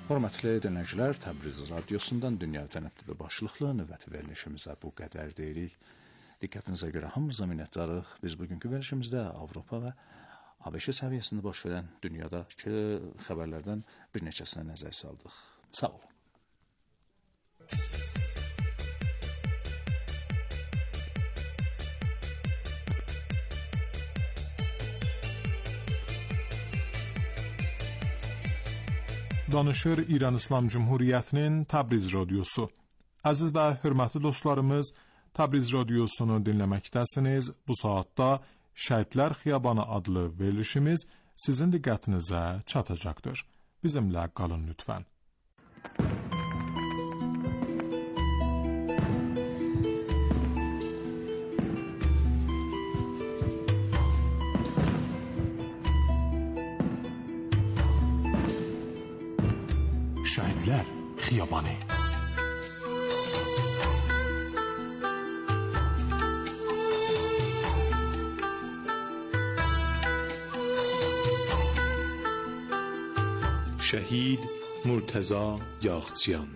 Hörmətli dinləyicilər, Təbriz radiosundan dünya tənəddüdü başlıqlı növbəti verilişimizə bu qədər deyirik. Diqqətinizə görə hamımıza minnətdarıq. Biz bugünkü verilişimizdə Avropa və ABŞ səviyyəsində baş verən dünyadakı xəbərlərdən bir neçəsinə nəzər saldıq. Sağ olun. Danışır İran İslam Cumhuriyyətinin Təbriz radiosu. Əziz və hörmətli dostlarımız, Təbriz radiosunu dinləməkdəsiniz. Bu saatda Şəhidlər Xiyabanı adlı verilişimiz sizin diqqətinizə çatacaqdır. Bizimlə qalın lütfən. Şəhidlər Xiyabanı. Şəhid Murtəza Yağçıyan.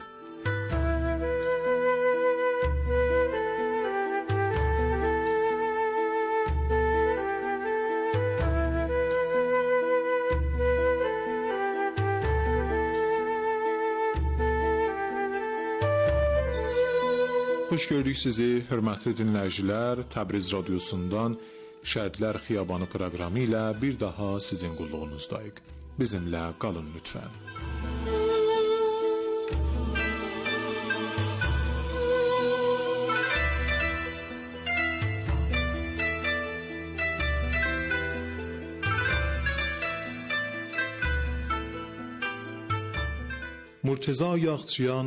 Xoş gördük sizi, hörmətli dinləyicilər. Təbriz radiosundan Şəhidlər Xiyabanı proqramı ilə bir daha sizin qulluğunuzdayıq. Bizimlə qalın lütfən. Murtəza Yağçıyan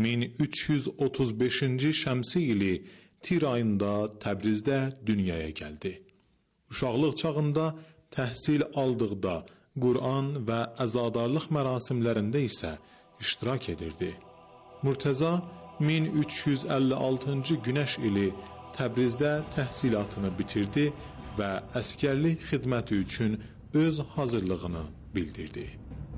1335-ci şəmsi ili Tir ayında Təbrizdə dünyaya gəldi. Uşaqlıq çağında təhsil aldıqda Qur'an və əzadarlıq mərasimlərində isə iştirak edirdi. Murtəza 1356-cı günəş ili Təbrizdə təhsilatını bitirdi və əsgərlik xidməti üçün öz hazırlığını bildirdi.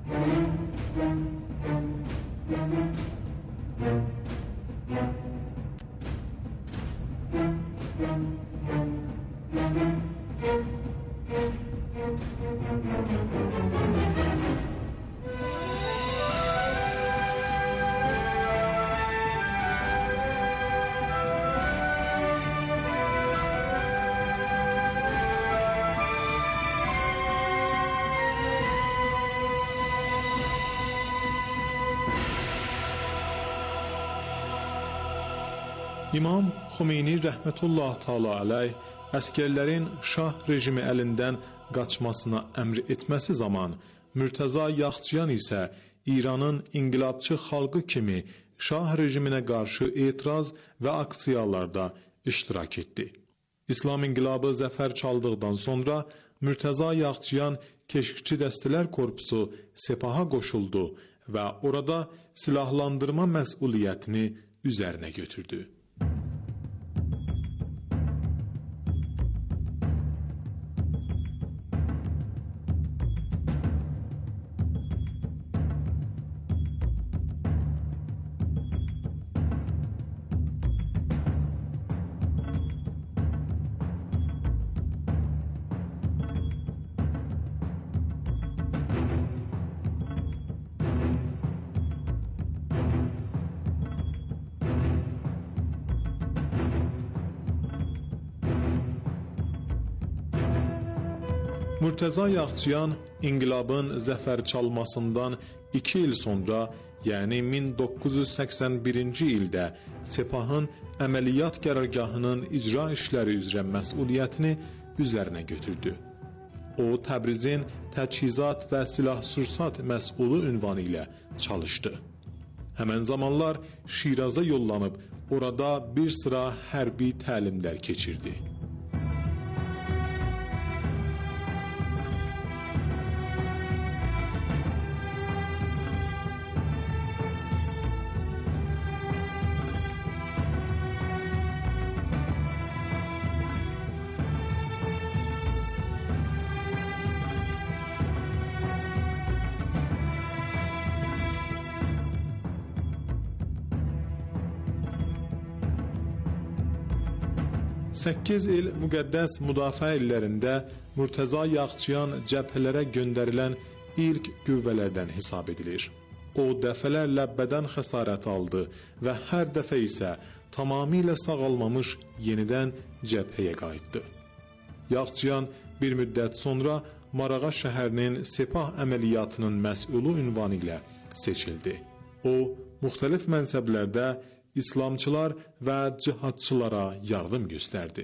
İmam Xomeyni rəhmətullah təala əleyh əsgərlərin şah rejimi əlindən qaçmasına əmr etməsi zaman Murtəza Yağçıyan isə İranın inqilabçı xalqı kimi şah rejiminə qarşı etiraz və aksiyalarda iştirak etdi. İslam inqilabı zəfər çaldıqdan sonra Murtəza Yağçıyan keşikçi dəstələr korpusu Sepaha qoşuldu və orada silahlandırma məsuliyyətini üzərinə götürdü. Murtəza Yağçıyan inqilabın zəfər çalmasından 2 il sonra, yəni 1981-ci ildə Sepahın əməliyyat qərargahının icra işləri üzrə məsuliyyətini üzərinə götürdü. O, Təbrizin təchizat və silah-sursat məsulu ünvanı ilə çalışdı. Həmən zamanlar Şiraza yollanıb, orada bir sıra hərbi təlimlər keçirdi. 8 il müqəddəs müdafiə illərində Murtəza Yağçıyan cəbhələrə göndərilən ilk qüvvələrdən hesab edilir. O dəfələrlə bədən xəsarəti aldı və hər dəfə isə tamamilə sağalmamış yenidən cəbhəyə qayıtdı. Yağçıyan bir müddət sonra Marağa şəhərinin sepah əməliyyatının məsulü ünvanı ilə seçildi. O, müxtəlif mənsəblərdə İslamçılar və cihadçılara yardım göstərdi.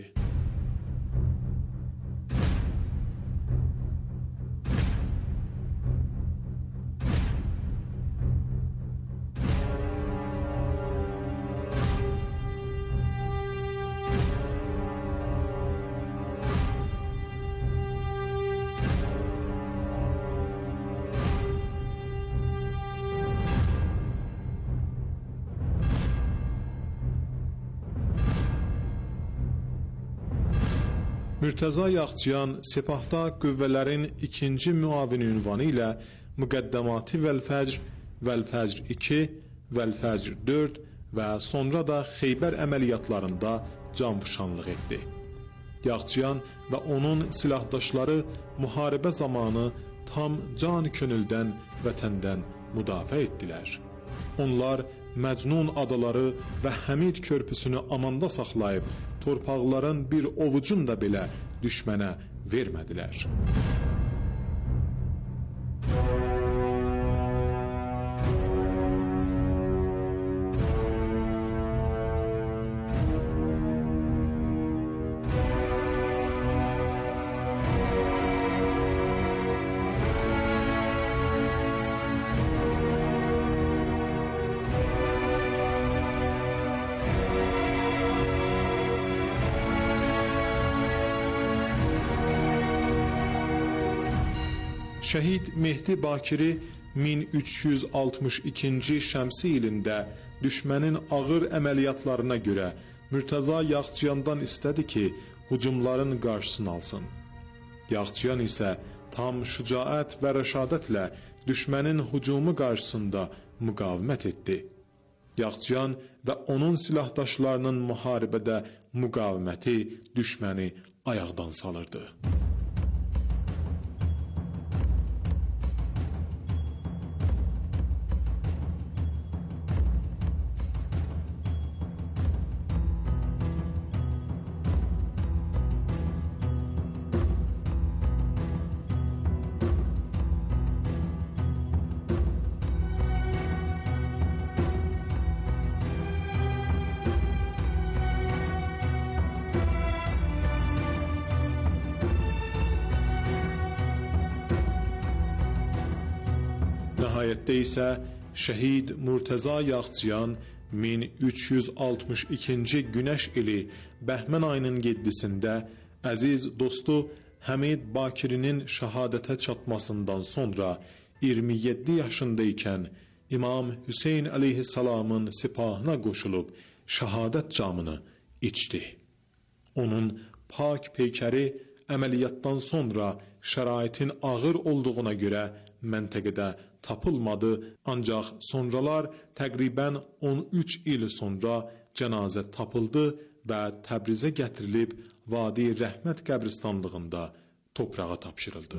Murtəza Yağçıyan sepahda qüvvələrin ikinci müavini ünvanı ilə Müqəddəmatı Vəl-Fəcr, Vəl-Fəcr 2, Vəl-Fəcr 4 və sonra da Xeybər əməliyyatlarında canfişanlıq etdi. Yağçıyan və onun silahdaşları müharibə zamanı tam can könüldən vətəndən müdafiə etdilər. Onlar Məcnun adaları və Həmid körpüsünü amanda saxlayıb, torpaqların bir ovucunu da belə düşmənə vermədilər. Şəhid Mehdi Bakiri 1362-ci şəmsi ilində düşmənin ağır əməliyyatlarına görə Murtəza Yağçıyandan istədi ki, hücumların qarşısını alsın. Yağçıyan isə tam şücaət və rəşadətlə düşmənin hücumu qarşısında müqavimət etdi. Yağçıyan və onun silahdaşlarının müharibədə müqaviməti düşməni ayaqdan salırdı. Nəhayətdə isə şəhid Murtəza Yağçıyan 1362-ci günəş ili Bəhmən ayının 7-sində əziz dostu Həmid Bakirinin şəhadətə çatmasından sonra 27 yaşında ikən İmam Hüseyn əleyhissalamın sipahına qoşulub şəhadət camını içdi. Onun pak peykəri əməliyyatdan sonra şəraitin ağır olduğuna görə məntəqədə tapılmadı, ancaq sonralar təqribən 13 il sonra cənazə tapıldı və Təbrizə gətirilib Vadi Rəhmət qəbristanlığında toprağa tapşırıldı.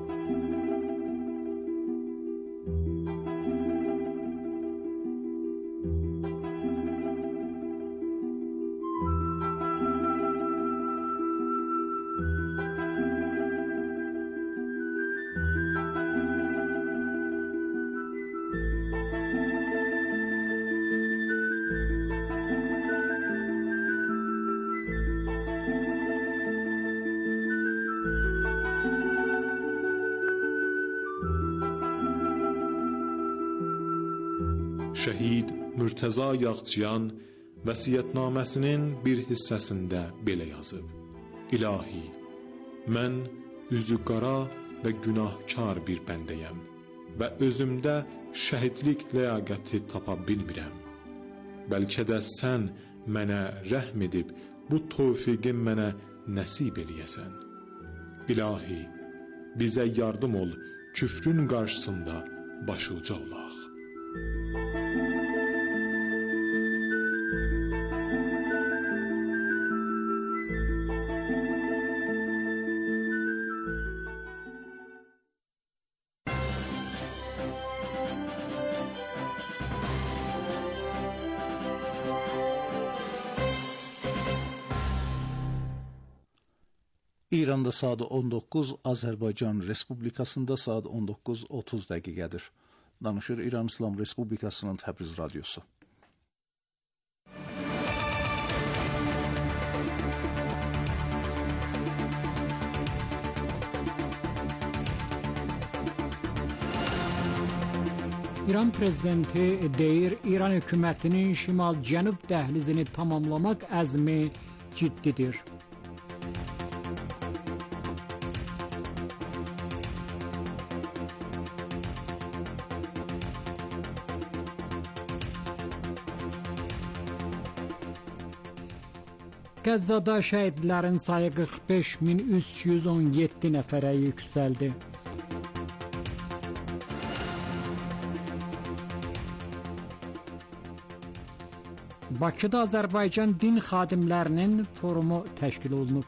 Şəhid Murtəza Yağçıyan vəsiyyətnaməsinin bir hissəsində belə yazıb: İlahi, mən üzü qara və günahkar bir bəndəyəm və özümdə şəhidlik ləyaqəti tapa bilmirəm. Bəlkə də sən mənə rəhm edib bu tövfiqi mənə nəsib eləyəsən. İlahi, bizə yardım ol, küfrün qarşısında başuca olaq. İranda saat 19, Azərbaycan Respublikasında saat 19:30 dəqiqədir. Danışır İran İslam Respublikasının Təbriz radiosu. İran prezidenti deyir, İran hökumətinin şimal-cənub dəhlizini tamamlamaq əzmi ciddidir. Qəzzada şəhidlərin sayı 45.317 nəfərə yüksəldi. Bakıda Azərbaycan din xadimlərinin forumu təşkil olunub.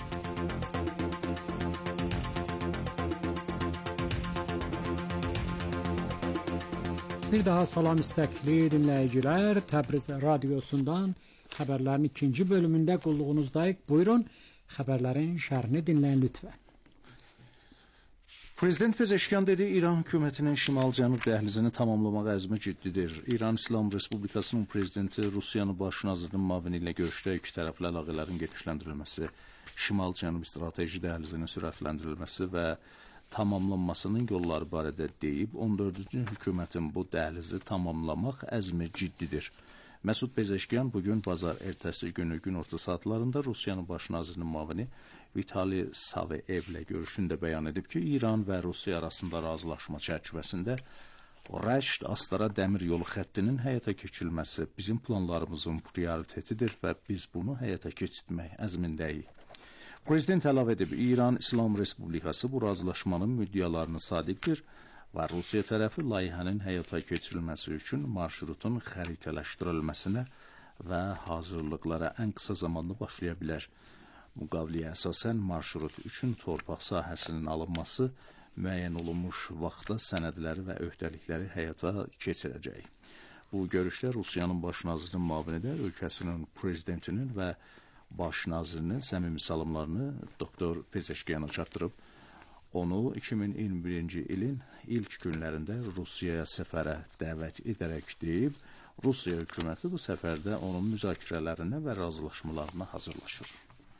Bir daha salam istəkli dinləyicilər, Təbriz radiosundan xəbərlərin ikinci bölümündə qulluğunuzdayıq. Buyurun, xəbərlərin şərhini dinləyin lütfən. Prezident Pezeşkiyan dedi, İran hökumətinin şimal-cənub dəhlizini tamamlamaq əzmi ciddidir. İran İslam Respublikasının prezidenti Rusiyanın baş nazirinin müavini ilə görüşdə iki tərəfli əlaqələrin genişləndirilməsi, şimal-cənub strateji dəhlizinin sürətləndirilməsi və tamamlanmasının yolları barədə deyib, 14-cü hökumətin bu dəhlizi tamamlamaq əzmi ciddidir. Məsud Pezeşkiyan bugün bazar ertəsi günü günorta saatlarında Rusiyanın baş nazirinin müavini Vitali Saveyevlə görüşündə bəyan edib ki, İran və Rusiya arasında razılaşma çərçivəsində Rəşd-Astara dəmir yolu xəttinin həyata keçirilməsi bizim planlarımızın prioritetidir və biz bunu həyata keçirmək əzmindəyik. Prezident əlavə edib, İran İslam Respublikası bu razılaşmanın müddəalarını sadiqdir və Rusiya tərəfi layihənin həyata keçirilməsi üçün marşrutun xəritələşdirilməsinə və hazırlıqlara ən qısa zamanda başlaya bilər. Müqaviləyə əsasən marşrut üçün torpaq sahəsinin alınması müəyyən olunmuş vaxtda sənədləri və öhdəlikləri həyata keçirəcək. Bu görüşdə Rusiyanın baş nazirinin müavini də ölkəsinin prezidentinin və baş nazirinin səmimi salamlarını Dr. Pezeşkiyana çatdırıb. Onu 2021-ci ilin ilk günlərində Rusiyaya səfərə dəvət edərək deyib, Rusiya hökuməti bu səfərdə onun müzakirələrinə və razılaşmalarına hazırlaşır.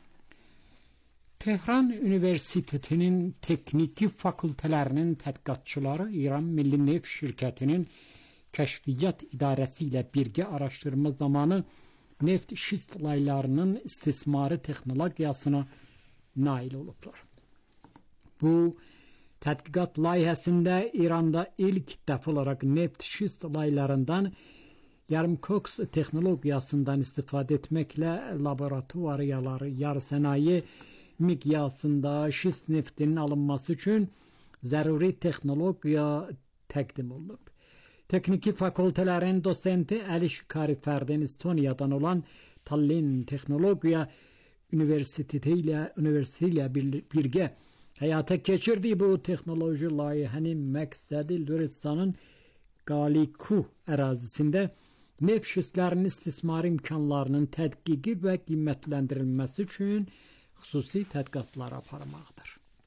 Tehran Üniversitetinin texniki fakültelərinin tədqiqatçıları İran Milli Neft Şirkətinin Kəşfiyyat İdarəsi ilə birgə araşdırma zamanı neft şist laylarının istismarı texnologiyasına nail olublar. Bu tədqiqat layihəsində İranda ilk dəfə olaraq neft şist laylarından yarım-koks texnologiyasından istifadə etməklə laboratoriyaları, yarısənayi miqyasında şist neftinin alınması üçün zəruri texnologiya təqdim olunub. Texniki fakültələrin dosenti Əliş Karifərdin Estoniyadan olan Tallinn Texnologiya Üniversiteti ilə birgə həyata keçirdiyi bu texnoloji layihənin məqsədi Lüristanın Qaliku ərazisində neft şistlərinin istismar imkanlarının tədqiqi və qiymətləndirilməsi üçün xüsusi tədqiqatlar aparmaqdır.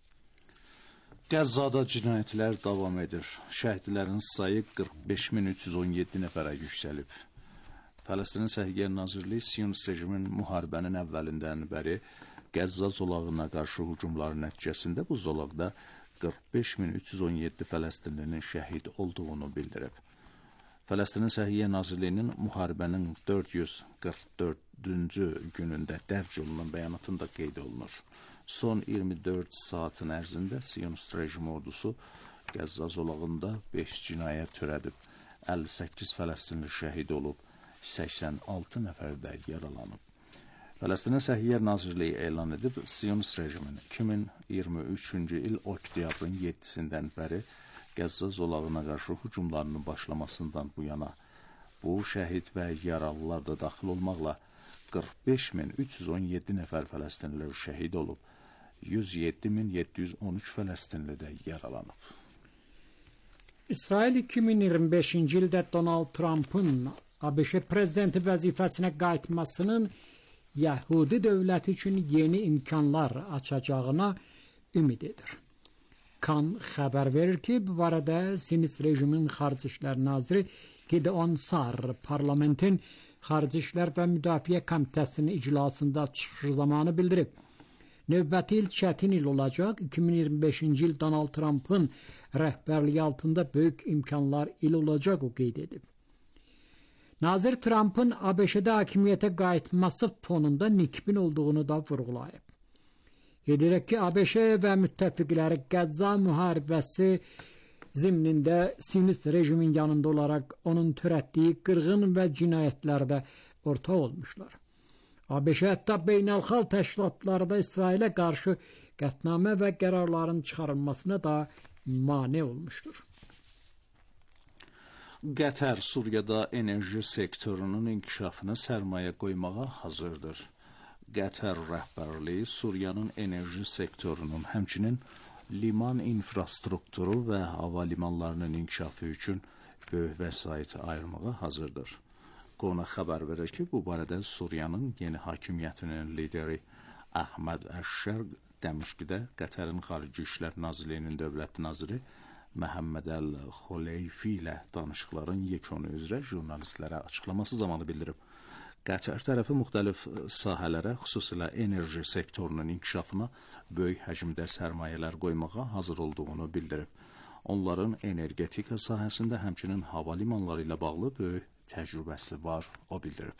Qəzzada cinayətlər davam edir. Şəhidlərin sayı 45.317 nəfərə yüksəlib. Fələstin Səhiyyə Nazirliyi Siyonist rejimin müharibənin əvvəlindən bəri Qəzza zolağına qarşı hücumları nəticəsində bu zolaqda 45.317 Fələstinlinin şəhid olduğunu bildirib. Fələstin Səhiyyə Nazirliyinin müharibənin 444-cü günündə dərc olunan bəyanatında qeyd olunur. Son 24 saatın ərzində Siyonist rejim ordusu Qəzza zolağında 5 cinayət törədib, 58 Fələstinli şəhid olub, 86 nəfər də yaralanıb. Fələstin Səhiyyə Nazirliyi elan edib, Siyonist rejimin 2023-cü il oktyabrın 7-sindən bəri Qəzza zolağına qarşı hücumlarının başlamasından bu yana bu şəhid və yaralılar da daxil olmaqla 45.317 nəfər Fələstinli şəhid olub, 107.713 Fələstinli də yaralanıb. İsrail 2025-ci ildə Donald Trump'ın ABŞ prezidenti vəzifəsinə qayıtmasının Yəhudi dövləti üçün yeni imkanlar açacağına ümid edir. Kan xəbər verir ki, bu barədə Sionist rejimin Xarici İşlər naziri Gideon Sar parlamentin Xarici İşlər və Müdafiə Komitəsinin iclasında çıxış zamanı bildirib. Növbəti il çətin il olacaq. 2025-ci il Donald Trump'ın rəhbərliyi altında böyük imkanlar il olacaq, o qeyd edib. Nazir Trump'ın ABŞ-də hakimiyyətə qayıtması fonunda nikbin olduğunu da vurğulayıb. Qeyd edək ki, ABŞ və müttəfiqləri Qəzza müharibəsi zimnində Sionist rejimin yanında olaraq onun törətdiyi qırğın və cinayətlərdə ortaq olmuşlar. ABŞ hətta beynəlxalq təşkilatlarda İsrailə qarşı qətnamə və qərarların çıxarılmasına da mane olmuşdur. Qətər Suriyada enerji sektorunun inkişafına sərmayə qoymağa hazırdır. Qətər rəhbərliyi Suriyanın enerji sektorunun, həmçinin liman infrastrukturu və hava limanlarının inkişafı üçün böyük vəsait ayırmağa hazırdır. Qona xəbər verir ki, bu barədə Suriyanın yeni hakimiyyətinin lideri Əhməd Əşşər Dəmişqidə Qətərin Xarici İşlər Nazirliyinin dövlət naziri Məhəmməd Əl-Xoleyfi ilə danışıqların yekunu üzrə jurnalistlərə açıqlaması zamanı bildirib. Qətər tərəfi müxtəlif sahələrə, xüsusilə enerji sektorunun inkişafına böyük həcmdə sərmayələr qoymağa hazır olduğunu bildirib. Onların energetika sahəsində həmçinin hava limanları ilə bağlı böyük təcrübəsi var, o bildirib.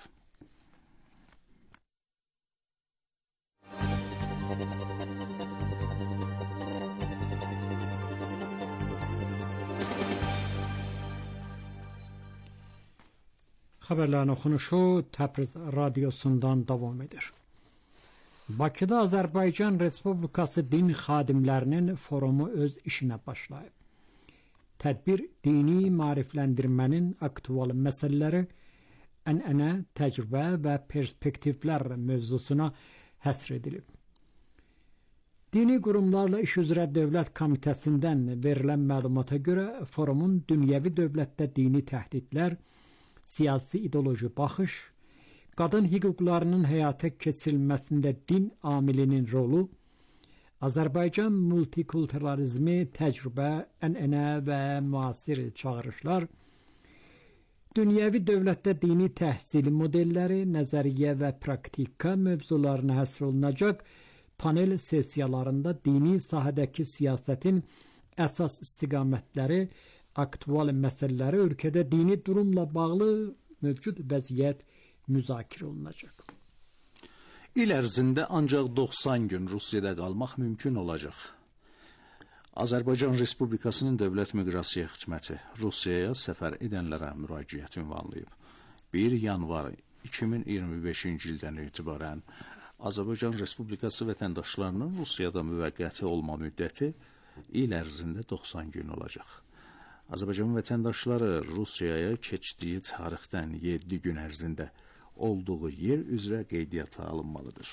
Xəbərlərin oxunuşu Təbriz radiosundan davam edir. Bakıda Azərbaycan Respublikası din xadimlərinin forumu öz işinə başlayıb. Tədbir dini maarifləndirmənin aktual məsələləri, ənənə, təcrübə və perspektivlər mövzusuna həsr edilib. Dini qurumlarla iş üzrə Dövlət Komitəsindən verilən məlumata görə forumun dünyəvi dövlətdə dini təhdidlər, siyasi ideoloji baxış, qadın hüquqlarının həyata keçirilməsində din amilinin rolu, Azərbaycan multikulturalizmi, təcrübə, ənənə və müasir çağırışlar, dünyəvi dövlətdə dini təhsil modelləri, nəzəriyyə və praktika mövzularına həsr olunacaq panel sessiyalarında dini sahədəki siyasətin əsas istiqamətləri, aktual məsələləri, ölkədə dini durumla bağlı mövcud vəziyyət müzakirə olunacaq. İl ərzində ancaq 90 gün Rusiyada qalmaq mümkün olacaq. Azərbaycan Respublikasının Dövlət Miqrasiya Xidməti Rusiyaya səfər edənlərə müraciət ünvanlayıb. 1 yanvar 2025-ci ildən etibarən Azərbaycan Respublikası vətəndaşlarının Rusiyada müvəqqəti olma müddəti il ərzində 90 gün olacaq. Azərbaycan vətəndaşları Rusiyaya keçdiyi tarixdən 7 gün ərzində olduğu yer üzrə qeydiyyata alınmalıdır.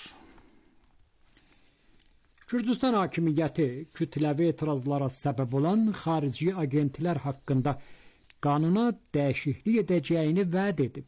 Kürdistan hakimiyyəti kütləvi etirazlara səbəb olan xarici agentlər haqqında qanuna dəyişiklik edəcəyini vəd edib.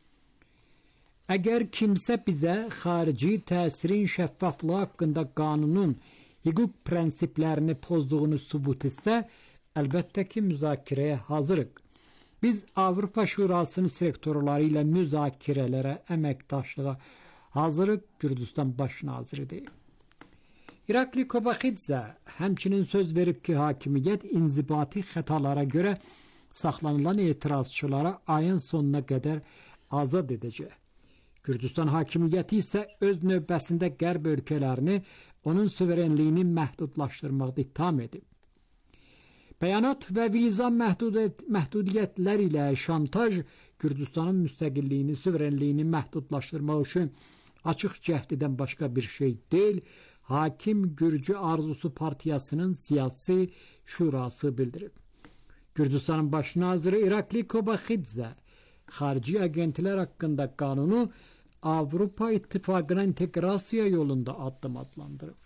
Əgər kimsə bizə xarici təsirin şəffaflığı haqqında qanunun hüquq prinsiplərini pozduğunu sübut etsə, əlbəttə ki, müzakirəyə hazırıq. Biz Avropa Şurasının sektorları ilə müzakirələrə, əməkdaşlığa hazırıq, Kürdistan baş naziri deyib. İrakli Kobaxidze həmçinin söz verib ki, hakimiyyət inzibati xətalara görə saxlanılan etirazçılara ayın sonuna qədər azad edəcək. Kürdistan hakimiyyəti isə öz növbəsində qərb ölkələrini onun suverenliyini məhdudlaşdırmaqda ittiham edib. Bəyanat və viza məhdudiyyətləri ilə şantaj Kürdistanın müstəqilliyini, suverenliyini məhdudlaşdırmaq üçün açıq cəhd edən başqa bir şey deyil, Hakim Gürcü Arzusu Partiyasının siyasi şurası bildirib. Kürdistanın baş naziri İrakli Kobaxidze xarici agentlər haqqında qanunu Avropa İttifaqına inteqrasiya yolunda addım adlandırıb.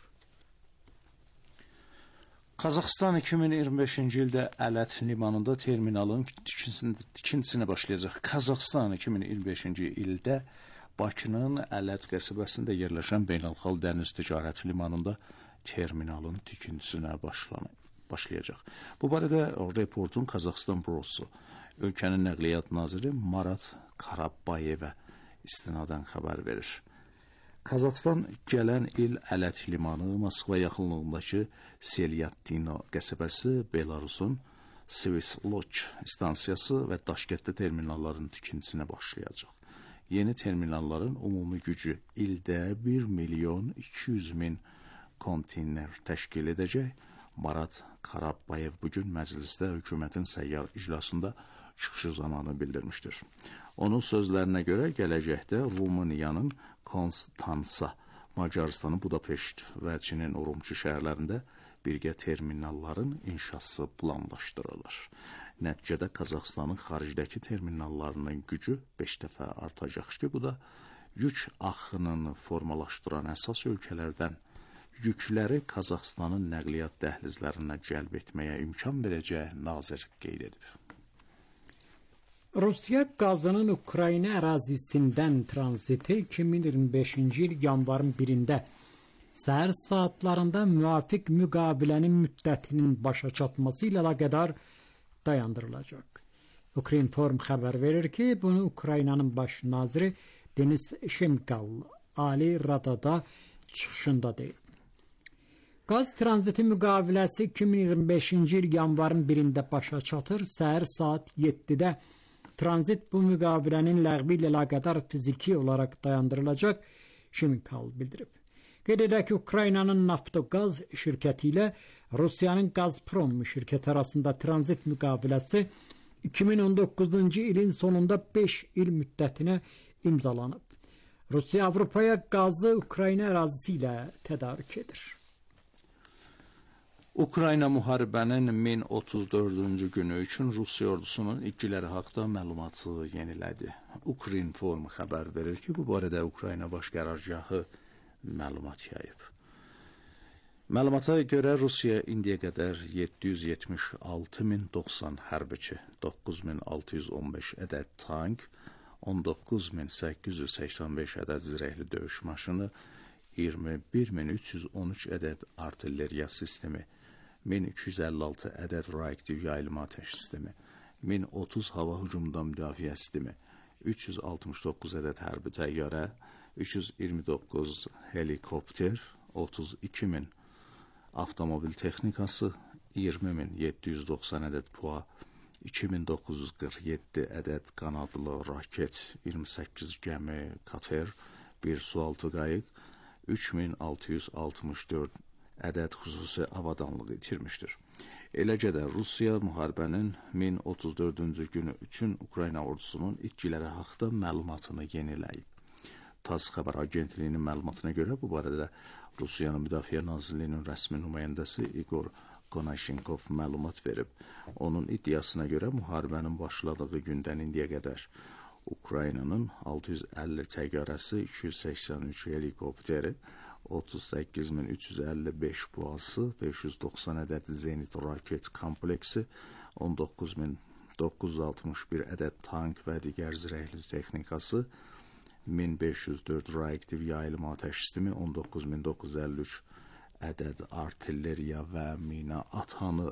Qazaxıstan 2025-ci ildə Ələt limanında terminalın tikintisinə başlayacaq. Qazaxıstan 2025-ci ildə Bakının Ələt qəsəbəsində yerləşən beynəlxalq dəniz ticarət limanında terminalın tikintisinə başlayacaq. Bu barədə reportun Qazaxstan bürosu ölkənin nəqliyyat naziri Marat Karabbayevə istinadən xəbər verir. Qazaxstan gələn il Ələt limanı Moskva yaxınlığındakı Selyatino qəsəbəsi, Belarusun Svesloch stansiyası və Daşkətdə terminalların tikintisinə başlayacaq. Yeni terminalların ümumi gücü ildə 1.200.000 konteyner təşkil edəcək. Marat Karabbayev bugün məclisdə hökumətin səyyar iclasında çıxışı zamanı bildirmişdir. Onun sözlərinə görə gələcəkdə Rumıniyanın Konstansa, Macarıstanın Budapeşt və Çinin Urumçi şəhərlərində birgə terminalların inşası planlaşdırılır. Nəticədə Qazaxstanın xaricdəki terminallarının gücü 5 dəfə artacaq ki, bu da yük axınını formalaşdıran əsas ölkələrdən yükləri Qazaxstanın nəqliyyat dəhlizlərinə cəlb etməyə imkan verəcək nazir qeyd edib. Rusiya qazının Ukrayna ərazisindən tranziti 2025-ci il yanvarın 1-də səhər saatlarında müvafiq müqavilənin müddətinin başa çatması ilə əlaqədar dayandırılacaq. Ukrinform xəbər verir ki, bunu Ukraynanın baş naziri Denis Shmyhal Ali Radada çıxışında deyib. Qaz tranziti müqaviləsi 2025-ci il yanvarın 1-də başa çatır. Səhər saat 7-də tranzit bu müqavilənin ləğvi ilə əlaqədar fiziki olaraq dayandırılacaq, Shmyhal bildirib. Qeyd edək ki, Ukraynanın Naftogaz şirkəti ilə Rusiyanın Gazprom şirkəti arasında tranzit müqaviləsi 2019-cu ilin sonunda 5 il müddətinə imzalanıb. Rusiya Avropaya qazı Ukrayna ərazisi ilə tədarük edir. Ukrayna müharibənin 1034-cü günü üçün Rusiya ordusunun itkiləri haqda məlumatı yenilədi. Ukrinform xəbər verir ki, bu barədə Ukrayna baş qərargahı məlumat yayıb. Məlumata görə Rusiya indiyə qədər 776.090 hərbiçi, 9.615 ədəd tank, 19.885 ədəd zirehli döyüş maşını, 21.313 ədəd artilleriya sistemi, 1256 ədəd reaktiv yayılma atəş sistemi, 1030 hava hücumundan müdafiə sistemi, 369 ədəd hərbi təyyarə, 329 helikopter, 32.000 avtomobil texnikası, 20.790 ədəd PUA, 2947 ədəd qanadlı raket, 28 gəmi kater, 1 sualtı qayıq, 3664 ədəd xüsusi avadanlıq itirmişdir. Eləcə də Rusiya müharibənin 1034-cü günü üçün Ukrayna ordusunun itkiləri haqda məlumatını yeniləyib. TASS xəbər agentliyinin məlumatına görə bu barədə Rusiyanın Müdafiə Nazirliyinin rəsmi nümayəndəsi Igor Konashenkov məlumat verib. Onun iddiasına görə müharibənin başladığı gündən indiyə qədər Ukraynanın 650 təyyarəsi, 283 helikopteri, 38.355 PUA-sı, 590 ədəd zenit raket kompleksi, 19.961 ədəd tank və digər zirehli texnikası, 1504 reaktiv yayılma atəş sistemi, 19.953 ədəd artilleriya və mina atanı,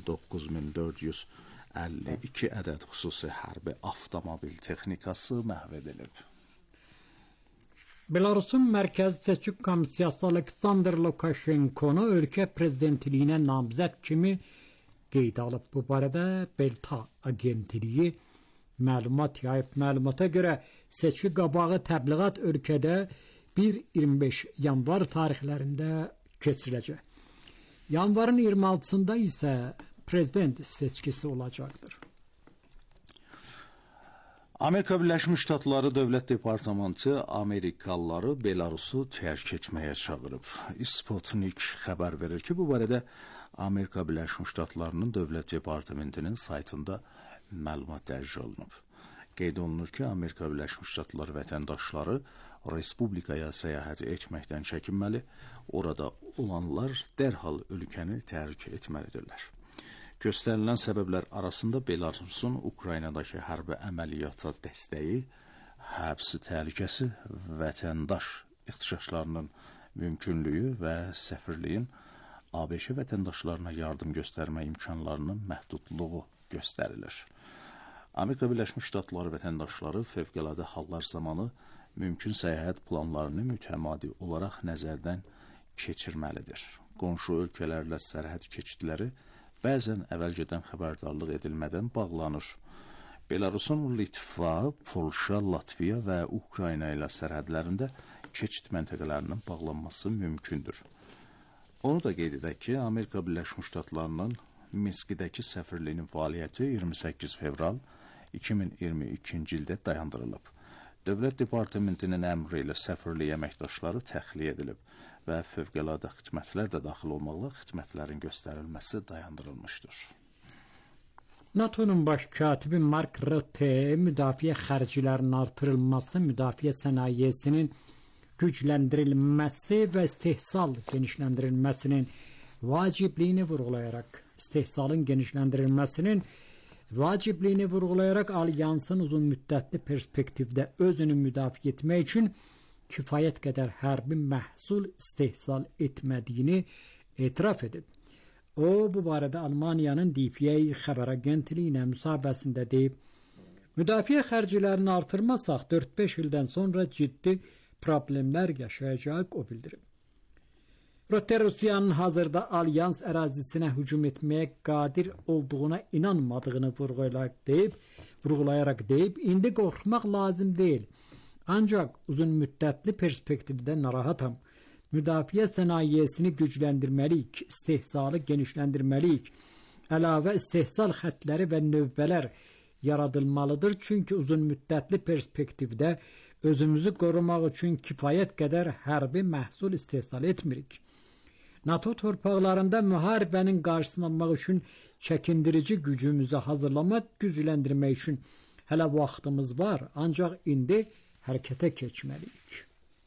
29.452 ədəd xüsusi hərbi avtomobil texnikası məhv edilib. Belarusun Mərkəzi Seçki Komissiyası Aleksandr Lukashenkonu ölkə prezidentliyinə namzəd kimi qeyd alıb. Bu barədə Belta agentliyi məlumat yayıb. Məlumata görə seçki qabağı təbliğat ölkədə 1-25 yanvar tarixlərində keçiriləcək. Yanvarın 26-sında isə prezident seçkisi olacaqdır. Amerika Birləşmiş Ştatları Dövlət Departamenti Amerikalıları Belarusu tərk etməyə çağırıb. Sputnik xəbər verir ki, bu barədə Amerika Birləşmiş Ştatlarının Dövlət Departamentinin saytında məlumat dərc olunub. Qeyd olunur ki, Amerika Birləşmiş Ştatları vətəndaşları respublikaya səyahət etməkdən çəkinməli, orada olanlar dərhal ölkəni tərk etməlidirlər. Göstərilən səbəblər arasında Belarusun Ukraynadakı hərbi əməliyyata dəstəyi, həbsi təhlükəsi, vətəndaş ixtişaşlarının mümkünlüyü və səfirliyin ABŞ vətəndaşlarına yardım göstərmə imkanlarının məhdudluğu göstərilir. Amerika Birləşmiş Ştatları vətəndaşları fövqəladə hallar zamanı mümkün səyahət planlarını mütəmadi olaraq nəzərdən keçirməlidir. Qonşu ölkələrlə sərhəd keçidləri bəzən əvvəlcədən xəbərdarlıq edilmədən bağlanır. Belarusun Litva, Polşa, Latviya və Ukrayna ilə sərhədlərində keçid məntəqələrinin bağlanması mümkündür. Onu da qeyd edək ki, Amerika Birləşmiş Ştatlarının Minskdəki səfirliyinin fəaliyyəti 28 fevral 2022-ci ildə dayandırılıb. Dövlət Departamentinin əmri ilə səfirlik əməkdaşları təxliyə edilib və fövqəladə xidmətlər də daxil olmaqla xidmətlərin göstərilməsi dayandırılmışdır. NATO'nun baş katibi Mark Rutte müdafiə xərclərinin artırılması, müdafiə sənayesinin gücləndirilməsi və istehsal genişləndirilməsinin vacibliyini vurğulayarak alyansın uzun müddətli perspektivdə özünü müdafiə etmək üçün kifayət qədər hərbi məhsul istehsal etmədiyini etiraf edib. O, bu barədə Almaniyanın DPA xəbər agentliyinə müsahibəsində deyib, müdafiə xərclərini artırmasaq 4-5 ildən sonra ciddi problemlər yaşayacaq o bildirib. Rutte Rusiyanın hazırda alyans ərazisinə hücum etməyə qadir olduğuna inanmadığını vurğulayaraq deyib, indi qorxmaq lazım deyil. Ancaq uzun müddətli perspektivdə narahatam. Müdafiə sənayesini gücləndirməliyik, istehsalı genişləndirməliyik. Əlavə istehsal xətləri və növbələr yaradılmalıdır, çünki uzun müddətli perspektivdə özümüzü qorumaq üçün kifayət qədər hərbi məhsul istehsal etmirik. NATO torpaqlarında müharibənin qarşısını almaq üçün çəkindirici gücümüzü hazırlamaq, gücləndirmək üçün hələ vaxtımız var, ancaq indi hərəkətə keçməliyik.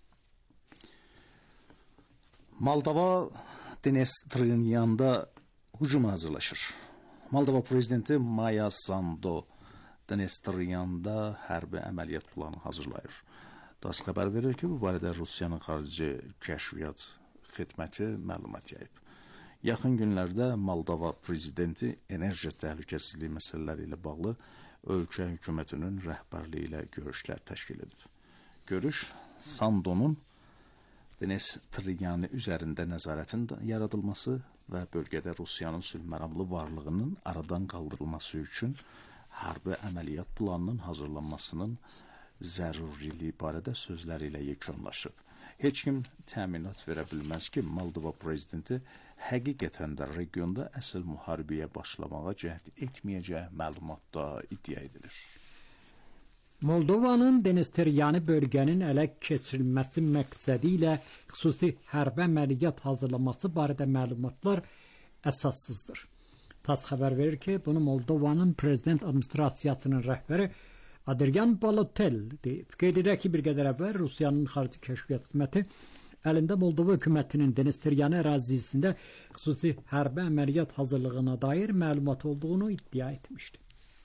Moldova Dnestriyanda hücuma hazırlaşır. Moldova prezidenti Maya Sandu Dnestriyanda hərbi əməliyyat planı hazırlayır. DAS xəbər verir ki, bu barədə Rusiyanın xarici kəşfiyyat xidməti məlumat yayıb. Yaxın günlərdə Moldova prezidenti enerji təhlükəsizliyi məsələləri ilə bağlı ölkə hökumətinin rəhbərliyi ilə görüşlər təşkil edib. Görüş Sandonun Dnestriyanı üzərində nəzarətin yaradılması və bölgədə Rusiyanın sülhməramlı varlığının aradan qaldırılması üçün hərbi əməliyyat planının hazırlanmasının zəruriliyi barədə sözləri ilə yekunlaşıb. Heç kim təminat verə bilməz ki, Moldova prezidenti həqiqətən də regionda əsl müharibəyə başlamağa cəhd etməyəcək məlumatda iddia edilir. Moldovanın Dnestryanı bölgənin ələ keçirilməsi məqsədi ilə xüsusi hərbi əməliyyat hazırlaması barədə məlumatlar əsassızdır. TASS xəbər verir ki, bunu Moldovanın prezident administrasiyasının rəhbəri Adrian Balotel deyib. Qeyd edək ki, bir qədər əvvəl Rusiyanın xarici kəşfiyyat xidməti əlində Moldova hökumətinin Dnestryanı ərazisində xüsusi hərbi əməliyyat hazırlığına dair məlumat olduğunu iddia etmişdi.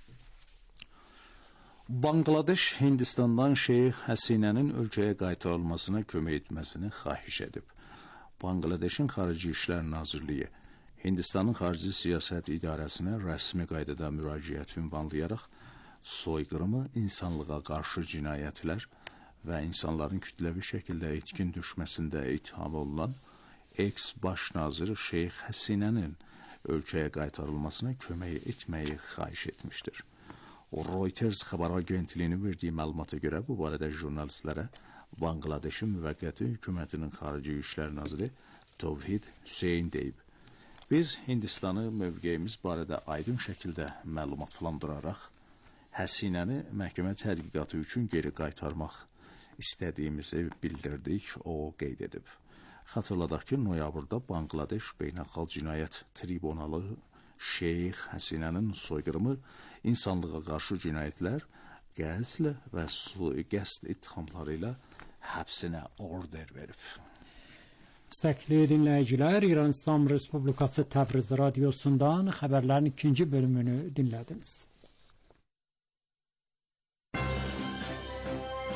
Bangladeş Hindistandan Şeyx Həsinənin ölkəyə qaytarılmasına kömək etməsini xahiş edib. Bangladeşin Xarici İşlər Nazirliyi Hindistanın Xarici Siyasət İdarəsinə rəsmi qaydada müraciət ünvanlayaraq soyqırımı, insanlığa qarşı cinayətlər və insanların kütləvi şəkildə etkin düşməsində itham olunan eks-baş nazir Şeyx Həsinənin ölkəyə qaytarılmasına kömək etməyi xahiş etmişdir. Reuters xəbər agentliyinin verdiyi məlumata görə bu barədə jurnalistlərə Bangladeşin müvəqqəti hökumətinin Xarici İşlər naziri Tövhid Hüseyn deyib. Biz Hindistanı mövqeyimiz barədə aydın şəkildə məlumatlandıraraq Həsinəni məhkəmə tədqiqatı üçün geri qaytarmaq istədiyimizi bildirdik, o qeyd edib. Xatırladaq ki, noyabrda Bangladeş Beynəlxalq Cinayət Tribunalı Şeyx Həsinənin soyqırımı, insanlığa qarşı cinayətlər, qəsl və sui-qəsd ittihamları ilə həbsinə order verib. İstəkli dinləyicilər, İran İslam Respublikası Təbriz radiosundan xəbərlərin ikinci bölümünü dinlədiniz.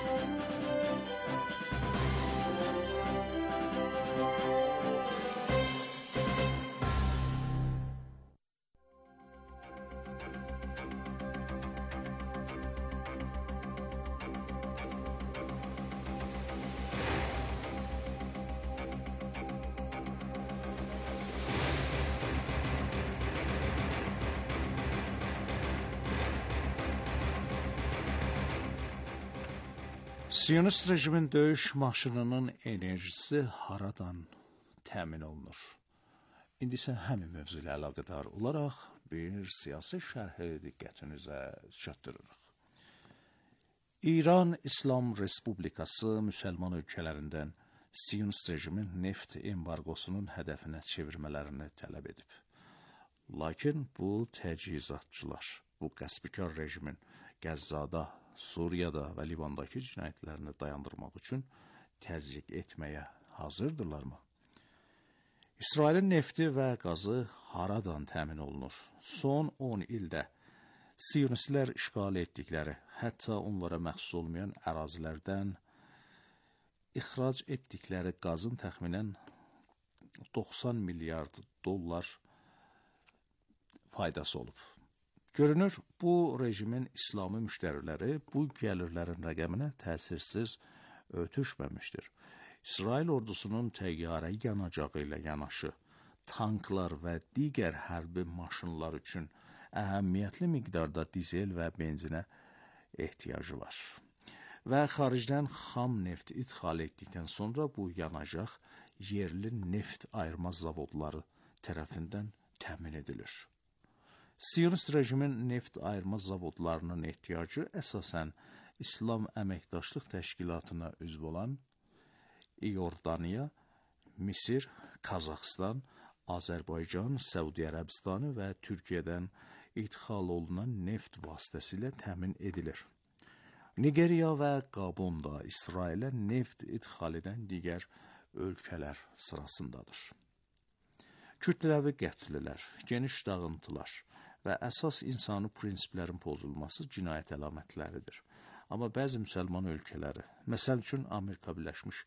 Siyonist rejimin döyüş maşınının enerjisi haradan təmin olunur? İndi isə həmin mövzu ilə əlaqədar olaraq bir siyasi şərhi diqqətinizə çatdırırıq. İran İslam Respublikası müsəlman ölkələrindən Siyonist rejimin neft embargosunun hədəfinə çevirmələrini tələb edib. Lakin bu təcizatçılar, bu qəsbikar rejimin Qəzzada, Suriyada və Livandakı cinayətlərini dayandırmaq üçün təzyiq etməyə hazırdırlarmı? İsrailin nefti və qazı haradan təmin olunur? Son 10 ildə Siyonistlər işğal etdikləri, hətta onlara məxsus olmayan ərazilərdən ixrac etdikləri qazın təxminən 90 milyard dollar faydası olub. Görünür, bu rejimin İslami müştəriləri bu gəlirlərin rəqəminə təsirsiz ötüşməmişdir. İsrail ordusunun təyyarə yanacağı ilə yanaşı, tanklar və digər hərbi maşınlar üçün əhəmiyyətli miqdarda dizel və benzinə ehtiyacı var. Və xaricdən xam neft ixal etdikdən sonra bu yanacaq yerli neft ayırma zavodları tərəfindən təmin edilir. Siyonist rejimin neft ayırma zavodlarının ehtiyacı əsasən İslam Əməkdaşlıq Təşkilatına üzv olan İordaniya, Misir, Qazaxıstan, Azərbaycan, Səudi Ərəbistanı və Türkiyədən ixal olunan neft vasitəsilə təmin edilir. Nigeriya və Qabon da İsrailə neft ixal edən digər ölkələr sırasındadır. Kütləvi qətlilər, geniş dağıntılar və əsas insani prinsiplərin pozulması cinayət əlamətləridir. Amma bəzi müsəlman ölkələri, məsəl üçün Amerika Birləşmiş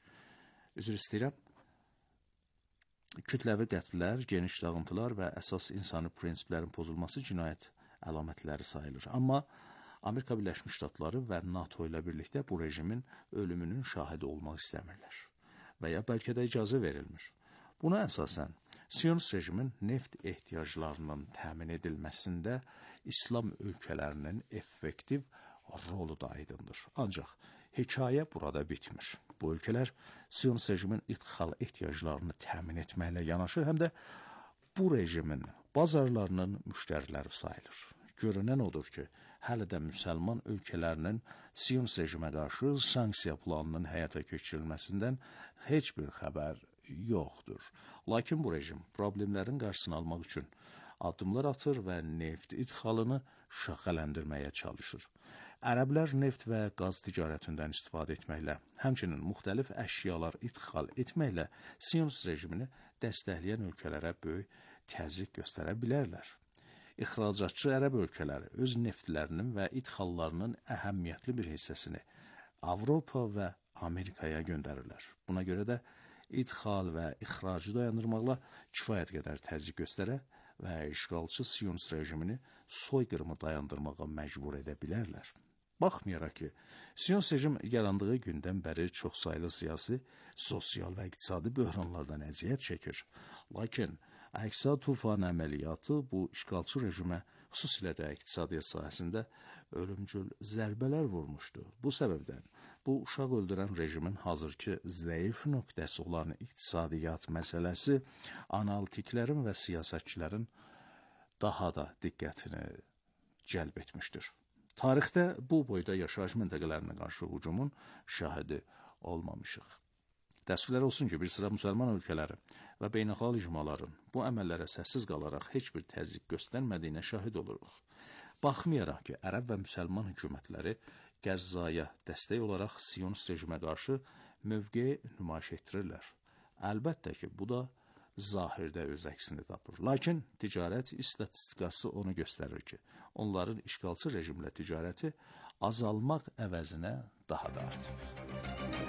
kütləvi qətllər, geniş dağıntılar və əsas insani prinsiplərin pozulması cinayət əlamətləri sayılır. Amma Amerika Birləşmiş Ştatları və NATO ilə birlikdə bu rejimin ölümünün şahidi olmaq istəmirlər və ya bəlkə də icazə verilmir. Buna əsasən, Siyonist rejimin neft ehtiyaclarının təmin edilməsində İslam ölkələrinin effektiv rolu da aydındır. Ancaq hekayə burada bitmir. Bu ölkələr Siyonist rejimin ixal ehtiyaclarını təmin etməklə yanaşı, həm də bu rejimin bazarlarının müştəriləri sayılır. Görünən odur ki, hələ də müsəlman ölkələrinin Siyonist rejimə qarşı sanksiya planının həyata keçirilməsindən heç bir xəbər yoxdur. Lakin bu rejim problemlərin qarşısını almaq üçün addımlar atır və neft ixalını şaxələndirməyə çalışır. Ərəblər neft və qaz ticarətindən istifadə etməklə, həmçinin müxtəlif əşyalar ixal etməklə Siyonist rejimini dəstəkləyən ölkələrə böyük təzyiq göstərə bilərlər. İxracatçı ərəb ölkələri öz neftlərinin və ixallarının əhəmiyyətli bir hissəsini Avropa və Amerikaya göndərirlər. Buna görə də ixal və ixracı dayandırmaqla kifayət qədər təzyiq göstərə və işğalçı Siyonist rejimini soyqırımı dayandırmağa məcbur edə bilərlər. Baxmayaraq ki, Siyonist rejim yarandığı gündən bəri çoxsaylı siyasi, sosial və iqtisadi böhranlardan əziyyət çəkir. Lakin Əksa Tufan əməliyyatı bu işğalçı rejimə, xüsusilə də iqtisadiyyat sahəsində ölümcül zərbələr vurmuşdu. Bu səbəbdən bu uşaq öldürən rejimin hazırki zəif nöqtəsi olan iqtisadiyyat məsələsi analitiklərin və siyasətçilərin daha da diqqətini cəlb etmişdir. Tarixdə bu boyda yaşayış məntəqələrinə qarşı hücumun şahidi olmamışıq. Təəssüflər olsun ki, bir sıra müsəlman ölkələri və beynəlxalq icmaların bu əməllərə səssiz qalaraq heç bir təzyiq göstərmədiyinə şahid oluruq. Baxmayaraq ki, ərəb və müsəlman hökumətləri Qəzzaya dəstək olaraq Siyonist rejimə qarşı mövqe nümayiş etdirirlər. Əlbəttə ki, bu da zahirdə öz əksini tapır. Lakin ticarət istatistikası onu göstərir ki, onların işğalçı rejimlə ticarəti azalmaq əvəzinə daha da artır.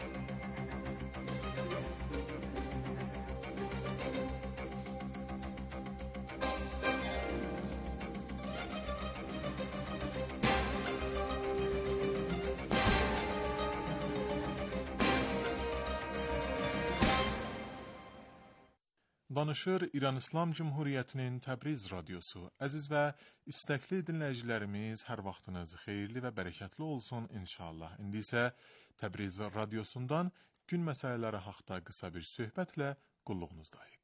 Danışır İran İslam Cumhuriyyətinin Təbriz radiosu. Əziz və istəkli dinləyicilərimiz, hər vaxtınız xeyirli və bərəkətli olsun inşallah. İndi isə Təbriz radiosundan gün məsələləri haqqında qısa bir söhbətlə qulluğunuzdayıq.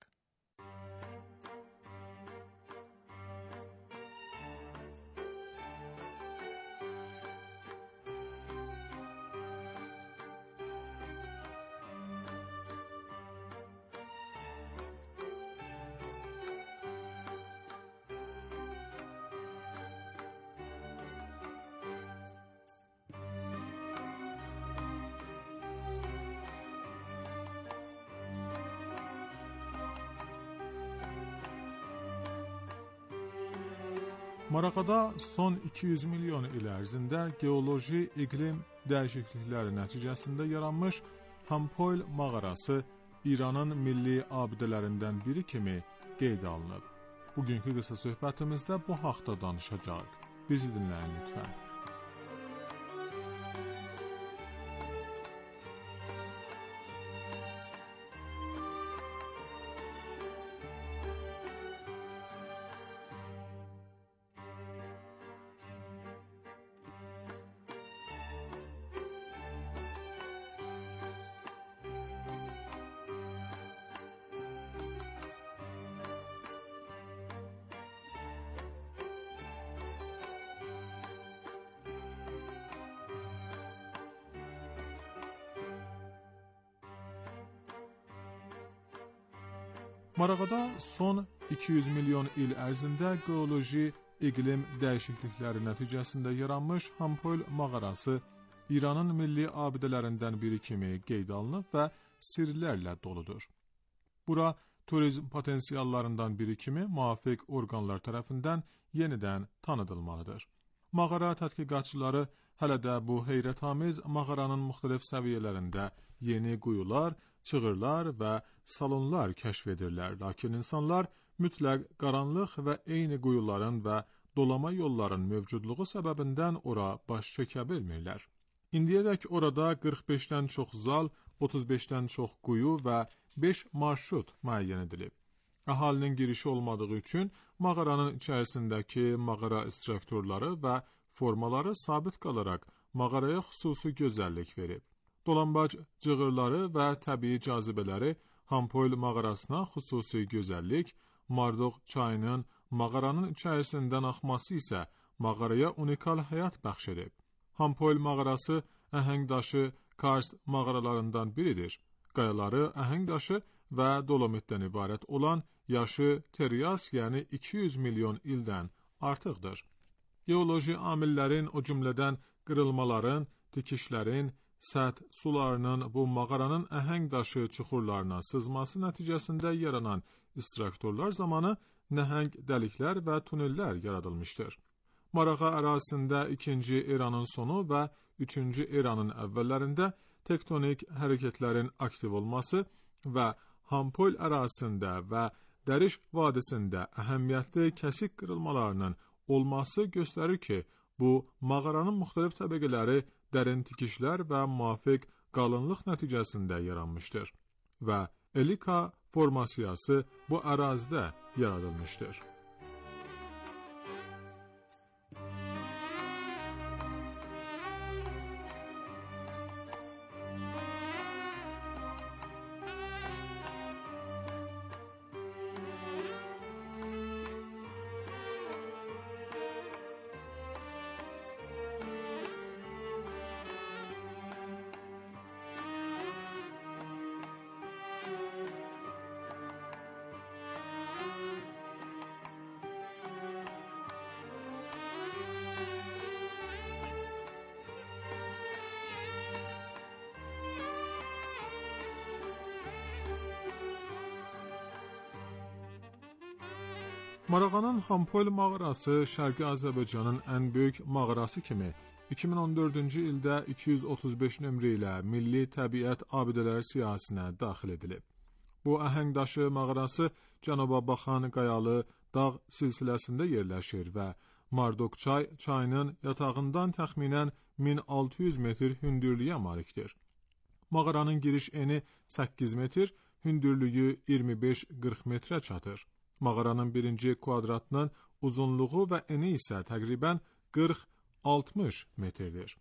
Maraqada son 200 milyon il ərzində geoloji iqlim dəyişiklikləri nəticəsində yaranmış Hampoil mağarası İranın milli abidələrindən biri kimi qeydə alınıb. Bugünkü qısa söhbətimizdə bu haqda danışacağıq. Bizi dinləyin lütfən. Maraqada son 200 milyon il ərzində geoloji iqlim dəyişiklikləri nəticəsində yaranmış Hampoil mağarası İranın milli abidələrindən biri kimi qeydə alınıb və sirlərlə doludur. Bura turizm potensiallarından biri kimi müvafiq orqanlar tərəfindən yenidən tanıdılmalıdır. Mağara tədqiqatçıları hələ də bu heyrətamiz mağaranın müxtəlif səviyyələrində yeni quyular, çığırlar və salonlar kəşf edirlər. Lakin insanlar mütləq qaranlıq və eyni quyuların və dolama yolların mövcudluğu səbəbindən ora baş çəkə bilmirlər. İndiyədək orada 45-dən çox zal, 35-dən çox quyu və 5 marşrut müəyyən edilib. Əhalinin girişi olmadığı üçün mağaranın içərisindəki mağara strukturları və formaları sabit qalaraq mağaraya xüsusi gözəllik verib. Dolambac cığırları və təbii cazibələri Hampoil mağarasına xüsusi gözəllik, Mardoq çayının mağaranın içərisindən axması isə mağaraya unikal həyat bəxş edib. Hampoil mağarası əhəng daşı karst mağaralarından biridir. Qayaları əhəng daşı və dolomitdən ibarət olan yaşı terias, yəni 200 milyon ildən artıqdır. Geoloji amillərin, o cümlədən qırılmaların, tikişlərin, səth sularının bu mağaranın əhəng daşı çuxurlarına sızması nəticəsində yaranan strukturlar zamanı nəhəng dəliklər və tunellər yaradılmışdır. Marağa ərazisində 2-ci eranın sonu və 3-cü eranın əvvəllərində tektonik hərəkətlərin aktiv olması və Hampoil ərazisində və Dəriş vadisində əhəmiyyətli kəsik qırılmalarının olması göstərir ki, bu mağaranın müxtəlif təbəqələri dərin tikişlər və müvafiq qalınlıq nəticəsində yaranmışdır və Elika formasiyası bu ərazidə yaradılmışdır. Marağanın Hampoil mağarası Şərqi Azərbaycanın ən böyük mağarası kimi 2014-cü ildə 235 nömrə ilə Milli Təbiət Abidələri siyahısına daxil edilib. Bu əhəngdaşı mağarası cənuba baxan qayalı dağ silsiləsində yerləşir və Mardoq çayının yatağından təxminən 1600 metr hündürlüyə malikdir. Mağaranın giriş eni 8 metr, hündürlüyü 25-40 metrə çatır. Mağaranın birinci kvadratının uzunluğu və eni isə təqribən 40-60 metrdir.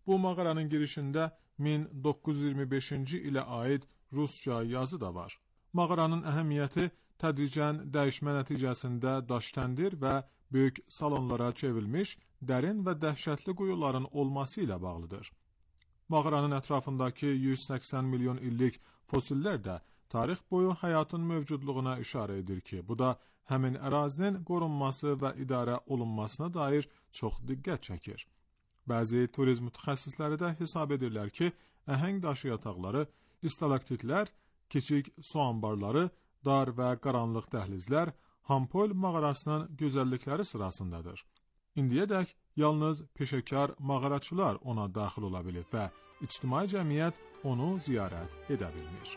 Bu mağaranın girişində 1925-ci ilə aid Rusca yazı da var. Mağaranın əhəmiyyəti tədricən dəyişmə nəticəsində daş təndir və böyük salonlara çevrilmiş dərin və dəhşətli quyuların olması ilə bağlıdır. Mağaranın ətrafındakı 180 milyon illik fosillər də tarix boyu həyatın mövcudluğuna işarə edir ki, bu da həmin ərazinin qorunması və idarə olunmasına dair çox diqqət çəkir. Bəzi turizm mütəxəssisləri də hesab edirlər ki, əhəng daşı yataqları, istalaktitlər, kiçik su anbarları, dar və qaranlıq dəhlizlər Hampol mağarasının gözəllikləri sırasındadır. İndiyədək yalnız peşəkar mağaraçılar ona daxil ola bilib və ictimai cəmiyyət onu ziyarət edə bilmir.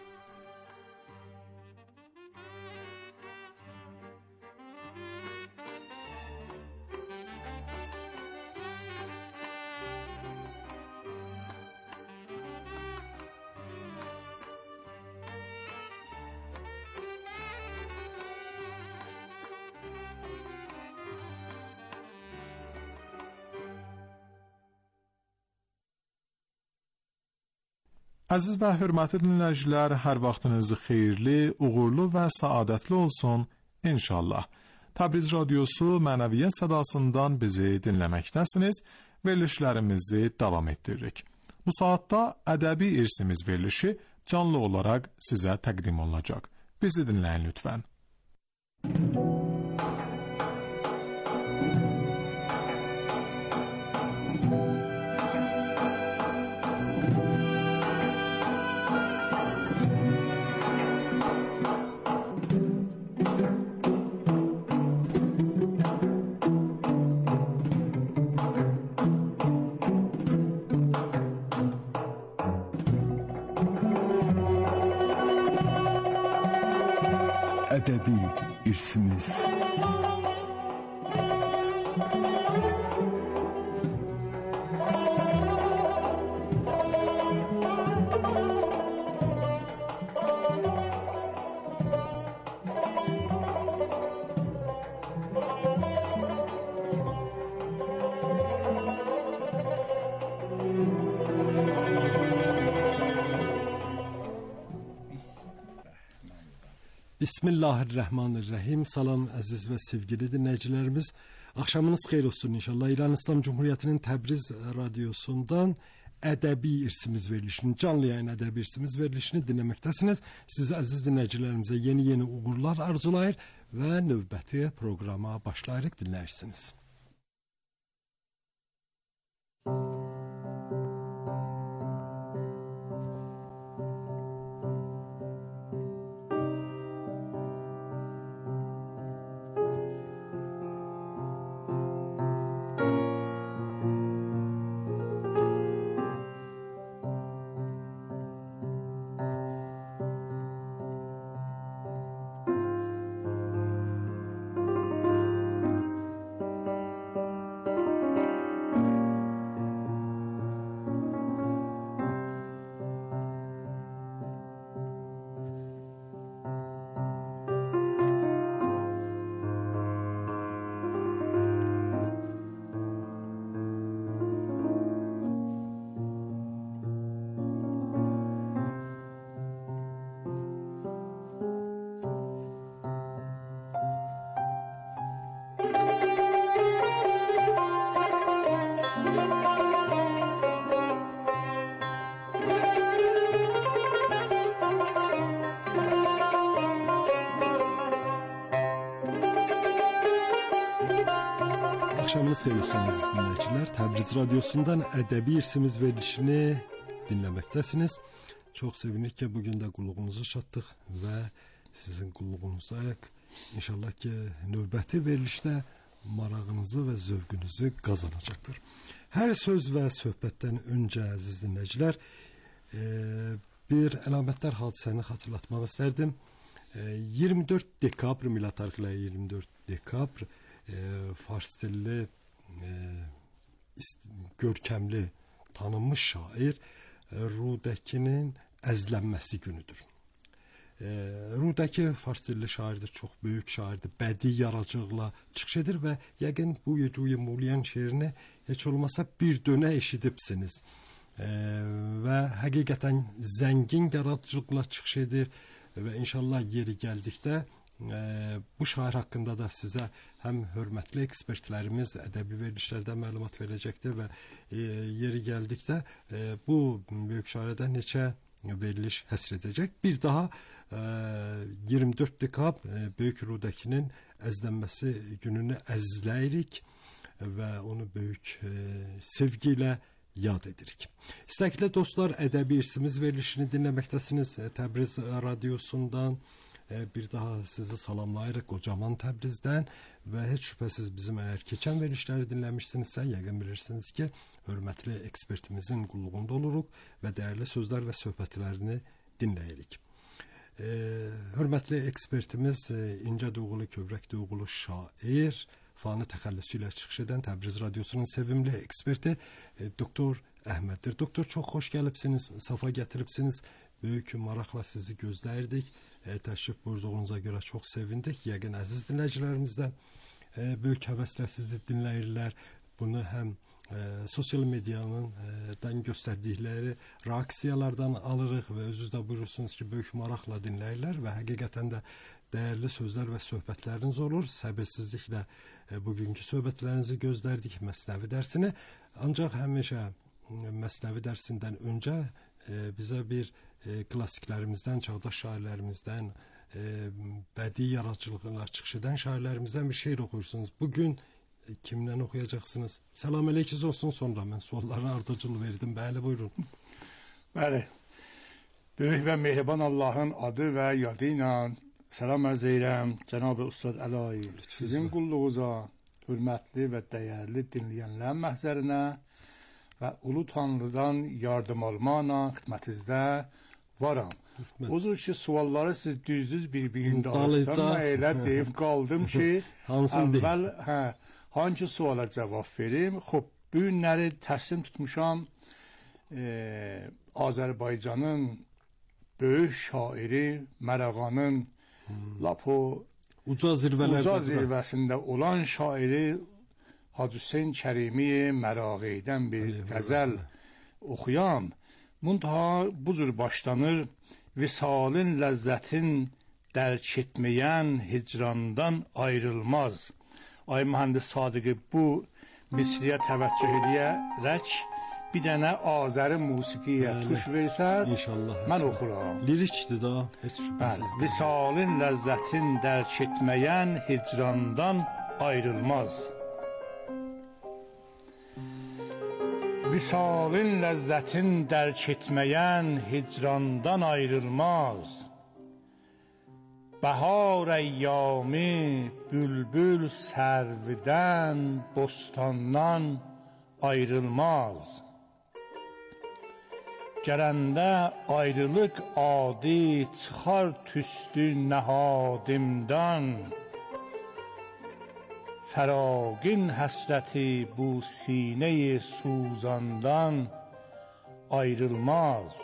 Əziz və hörmətli dinləyicilər, hər vaxtınız xeyirli, uğurlu və səadətli olsun inşallah. Təbriz Radyosu Mənəviyyət Sədasından bizi dinləməkdəsiniz. Verilişlərimizi davam etdiririk. Bu saatda ədəbi irsimiz verilişi canlı olaraq sizə təqdim olunacaq. Bizi dinləyin lütfən. Ədəbi irsimiz. Bismillahirrahmanirrahim. Salam əziz və sevgili dinləyicilərimiz. Axşamınız xeyir olsun inşallah. İran İslam Cumhuriyyətinin Təbriz radiosundan ədəbi irsimiz verilişini, canlı yayın ədəbi irsimiz verilişini dinləməkdəsiniz. Siz əziz dinləyicilərimizə yeni uğurlar arzulayır və növbəti proqrama başlayarıq dinləyirsiniz. Axşamınız xeyir olsun əziz dinləyicilər. Təbriz Radyosundan ədəbi irsimiz verilişini dinləməkdəsiniz. Çox sevinirik ki, bugün də qulluğunuzu çatdıq və sizin qulluğunuzdayıq. İnşallah ki, növbəti verilişdə marağınızı və zövqünüzü qazanacaqdır. Hər söz və söhbətdən öncə əziz dinləyicilər, bir əlamətdar hadisəni xatırlatmaq istərdim. 24 dekabr, milad tarixi ilə 24 dekabr fars dilli görkəmli tanınmış şair Rudəkinin əzlənməsi günüdür. Rudakı fars dilli şairdir, çox böyük şairdir, bədii yaradıcılıqla çıxış edir və yəqin bu Ruy Mulyan şeirini heç olmasa bir dönə eşidibsiniz. Və həqiqətən zəngin yaradıcılıqla çıxış edir və inşallah yeri gəldikdə bu şair haqqında da sizə həm hörmətli ekspertlərimiz ədəbi verilişlərdə məlumat verəcəkdir və yeri gəldikdə bu böyük şairə neçə veriliş həsr edəcək. Bir daha 24 dekab Böyük Rudakinin əzlənməsi gününü əzizləyirik və onu böyük sevgi ilə yad edirik. İstəkli dostlar, ədəbi irsimiz verilişini dinləməkdəsiniz Təbriz radiosundan. Bir daha sizi salamlayırıq qocaman Təbrizdən və heç şübhəsiz bizim əgər keçən verilişləri dinləmişsinizsə, yəqin bilirsiniz ki, hörmətli ekspertimizin qulluğunda oluruq və dəyərli sözlər və söhbətlərini dinləyirik. Hörmətli ekspertimiz incə duyğulu, kövrək duyğulu şair, fani təxəllüsü ilə çıxış edən Təbriz radiosunun sevimli eksperti Doktor Əhməddir. Doktor, çox xoş gəlibsiniz, safa gətiribsiniz. Böyük maraqla sizi gözləyirdik. Təşrif buyurduğunuza görə çox sevindik. Yəqin əziz dinləyicilərimiz də böyük həvəslə sizi dinləyirlər. Bunu həm sosial mediyanın göstərdikləri reaksiyalardan alırıq və özünüz də buyurursunuz ki, böyük maraqla dinləyirlər və həqiqətən də dəyərli sözlər və söhbətləriniz olur. Səbirsizliklə bugünkü söhbətlərinizi gözlərdik, Məsnəvi dərsini. Ancaq həmişə Məsnəvi dərsindən öncə bizə bir klassiklərimizdən, çağdaş şairlərimizdən, bədii yaradıcılıqla çıxış edən şairlərimizdən bir şeir oxuyursunuz. Bugün kimdən oxuyacaqsınız? Salam əleykiz olsun, sonra mən suallara ardıcıl verdim. Bəli, buyurun. Bəli. Böyük və mehriban Allahın adı və yadı ilə salam ərz edirəm Cənab-ı Ustad Əlayi. Sizin qulluğunuza, hörmətli və dəyərli dinləyənlər məhzərinə və Ulu Tanrıdan yardım almaqla xidmətinizdə varam. Odur ki, sualları siz düzdüz bir-birində alırsan, elə deyib qaldım ki, əvvəl hangi suala cavab verim? Xob, bu günləri təslim tutmuşam Azərbaycanın böyük şairi Mərağanın lap o uca zirvəsində olan şairi Hacı Hüseyn Kərimi Mərağidən bir qəzəl oxuyam. Muntaha bu cür başlanır. Visalın ləzzətin dərk etməyən hicrandan ayrılmaz. Ay mühəndis Sadiqi, bu misliyə təvəccüh edərək bir dənə Azəri musiqiyə tuş versəz, mən oxuram. Lirikdir da, heç şübhəsiz. Visalın ləzzətin dərk etməyən hicrandan ayrılmaz. Visalın ləzzətin dərk etməyən hicrandan ayrılmaz. Bəhar əyyami bülbül sərvdən, bostandan ayrılmaz. Gərəndə ayrılıq adi çıxar tüstü nəhadimdən. Fəragin həsrəti bu sinə-i suzandan ayrılmaz.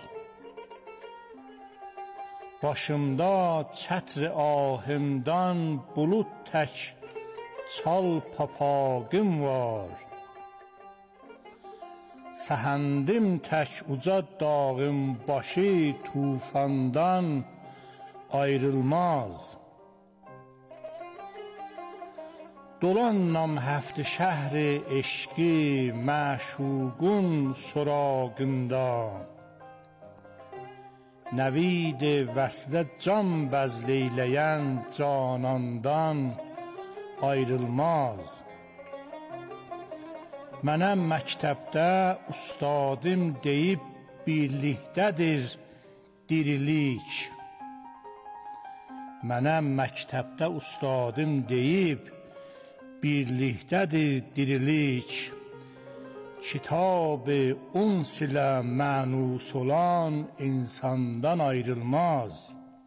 Başımda çətr ahimdan bulut tək çal papağım var. Səhəndim tək uca dağım başı tufandan ayrılmaz. Dolanam həftə şəhri eşqi məşuqun sorağında. Nəvid vəslə can bəzleyləyən canandan ayrılmaz. Mənə məktəbdə ustadım deyib birlikdədir dirilik. Mənə məktəbdə ustadım deyib birlikdədir dirilik. Kitab-ı uns ilə mənus olan insandan ayrılmaz.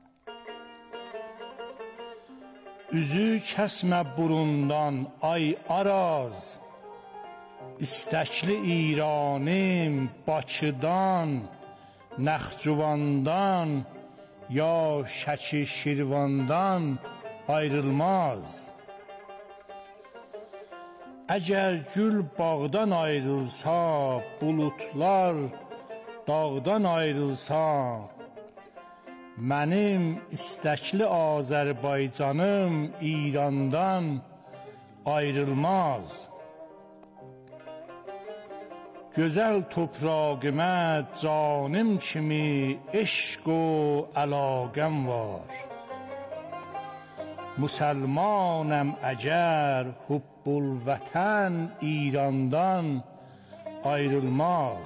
Üzü kəsmə burundan ay araz. İstəkli İranim Bakıdan, Nəxçıvandan ya Şəki Şirvandan ayrılmaz. Əgər gül bağdan ayrılsa, bulutlar dağdan ayrılsa, mənim istəkli Azərbaycanım İrandan ayrılmaz. Gözəl toprağıma canım kimi eşq و əlaqəm var. Müsəlmanəm əgər hubbul vətən İrandan ayrılmaz.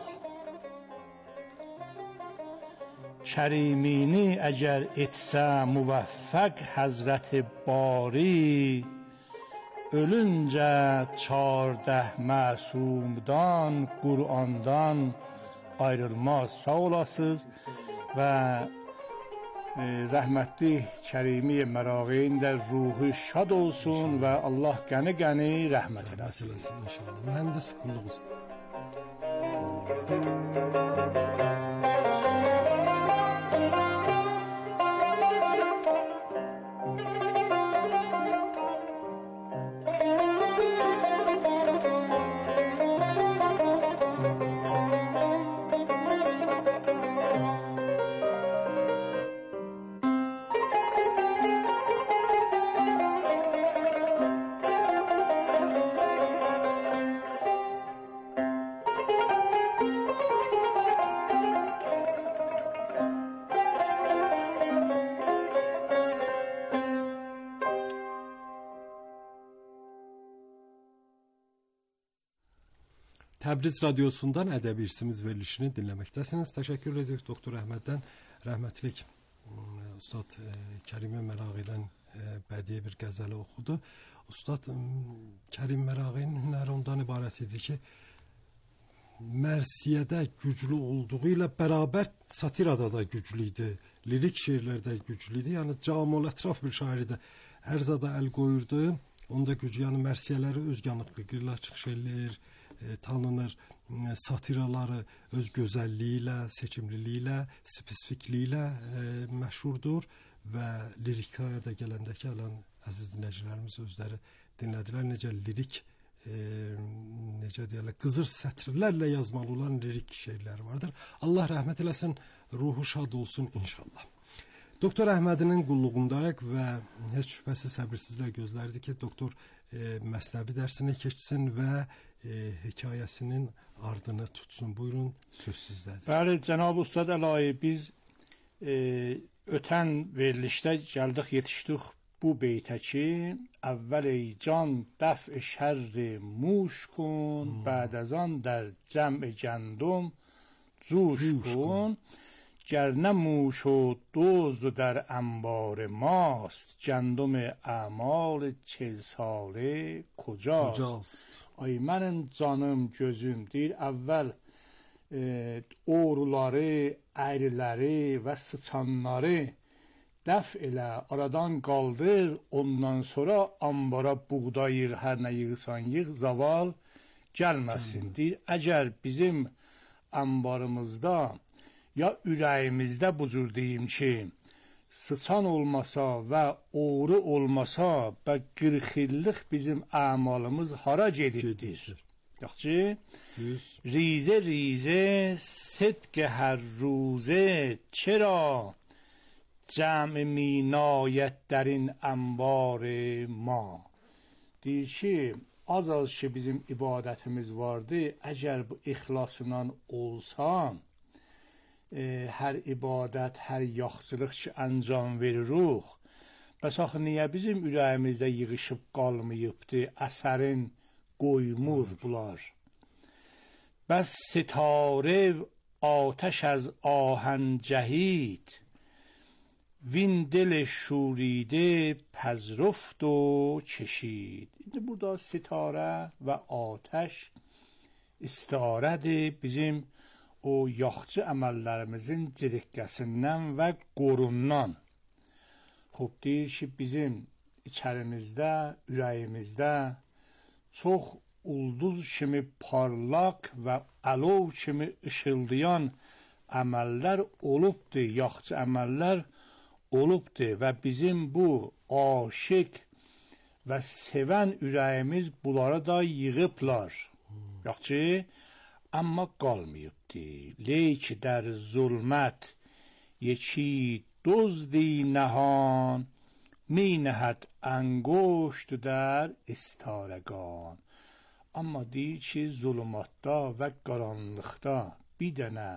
Kərimini əgər etsə müvəffəq Həzrət Bari, ölüncə 14 məsumdan Qur'andan ayrılmaz. Sağ olasınız və rəhmətli Kərimi Mərağin də ruhu şad olsun və Allah qəni rəhmət eləsin inşallah. Mühəndis qulluğunuz. Təbriz Radiosundan ədəbi irsimiz verilişini dinləməkdəsiniz. Təşəkkür edirik Doktor Əhməddən. Rəhmətlik Ustad Kərimi Mərağidən bədii bir qəzəli oxudu. Ustad Kərim Mərağinin hünəri ondan ibarət idi ki, mərsiyədə güclü olduğu ilə bərabər satirada da güclü idi. Lirik şeirlərdə güclü idi. Yəni camol ətraf bir şair idi. Hər zada əl qoyurdu. Onda gücü, yəni mərsiyələri öz yanıqlığı ilə çıxış eləyir, tanınır, satiraları öz gözəlliyi ilə, seçimliliyi ilə, spesifikliyi ilə məşhurdur və lirikaya da gələndə ki, əziz dinləyicilərimiz özləri dinlədilər, necə lirik, necə deyərlər, qızır sətrlərlə yazmalı olan lirik şeirləri vardır. Allah rəhmət eləsin, ruhu şad olsun inşallah. Doktor Əhmədinin qulluğundayıq və heç şübhəsiz səbirsizlə gözlərdi ki, doktor məsnəvi dərsini keçsin və hekayəsinin ardını tutsun. Buyurun, söz sizdədir. Bəli, Cənab Ustad Əlayi, biz ötən verilişdə gəldik, yetişdik bu beytə ki, əvvəl ey can dəf-i şərri muş kun, bəd-əzan در جمع گندم جوش کن. گر نه موش و دزد در انبار ماست، گندم اعمال 40 ساله کجاست؟ Ay mənim canım, gözüm deyir, əvvəl oğruları, əyriləri və sıçanları dəf elə, aradan qaldır, ondan sonra ambara buğda yığ, hər nə yığırsan yığ, zaval gəlməsin. Deyir, əgər bizim ambarımızda ya ürəyimizdə bu cür deyim ki, sıçan olmasa və oğru olmasa və 40 illik bizim əmalımız hara gedibdir? Yaxşı, ریزه ریزه صدق هر روزه چرا جمع می ناید در این انبار ما. deyir ki, az ki bizim ibadətimiz vardı, əgər bu ixlasla olsa, hər ibadət, hər yaxçılıq ki əncam veririk, bəs axı niyə bizim ürəyimizdə yığışıb qalmayıbdı, əsərin qoymur bunlar. بس ستاره آتش از آهن جهید وین دل شوریده پذرفت و چشید. burada ستاره و آتش istirahatdir bizim o yaxçı əməllərimizin cirikqəsindən və qorundan. Xoş deyir ki, bizim içərimizdə, ürəyimizdə çox ulduz kimi parlaq və əlov kimi ışıldayan əməllər olubdur, yaxçı əməllər. olubdur və bizim bu aşiq və sevən ürəyimiz bunlara da yığıblar. Yaxşı, amma qalmayıbdır. Leyki در ظلمت یکی دزدی نهان می نهد انگشت در استارگان. Amma deyir ki, zulmatda və qaranlıqda bir dənə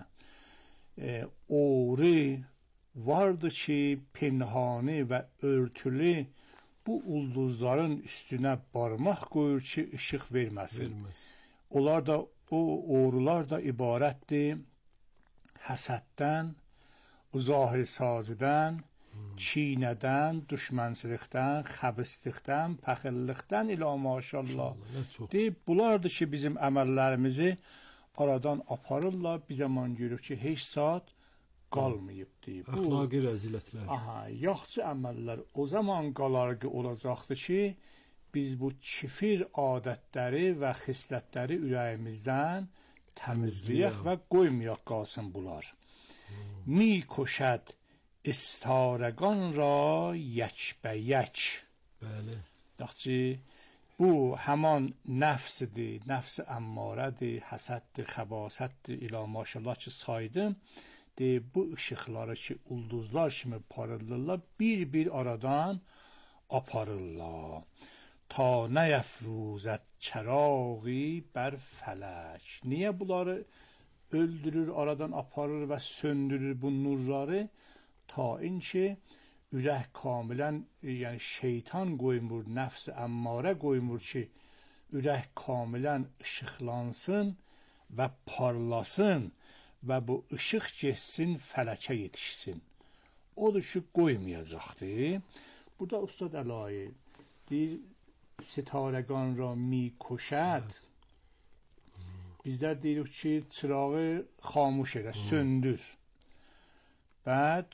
oğru vardı ki, pinhani və örtülü bu ulduzların üstünə barmaq qoyur ki, işıq verməsin. Onlar da, o oğrular da ibarətdir həsəddən, zahir sazıdan, çiynədən, düşmənçilikdən, xəbislikdən, pəxillikdən ilə maşallah. Deyib, bunlardır ki, bizim əməllərimizi aradan aparırlar, bir zaman görür ki, heç saat qalmayıb deyib. Əxlaqi rəzilətlər. Aha, yaxşı əməllər o zaman qalar ki, olacaqdır ki, biz bu kifir adətləri və xislətləri ürəyimizdən təmizləyək və qoymayaq qalsın bunlar. Mi koşad استارگان را یک به یک. بله. داختی bu همان nefsdir, nefs əmmarədir, həsəddir, xəbasətdir, ilə maşallah ki saydım. Bu ışıqları ki ulduzlar kimi parıldırlar, bir aradan aparırlar. Ta nəyəfruzət çəraği bər fələk. Niyə bunları öldürür, aradan aparır və söndürür bu nurları? Ta inki ürək kamilən, yəni şeytan qoymur, nəfs əmmarə qoymur ki, ürək kamilən ışıqlansın və parlasın və bu ışıq getsin, fələkə yetişsin. Odur ki, qoymayacaqdır. Burada Ustad Əlayi deyir, sitarəqan ra mi koşad. Bizlər deyirik ki, çırağı xamuş elə, söndür. Bəd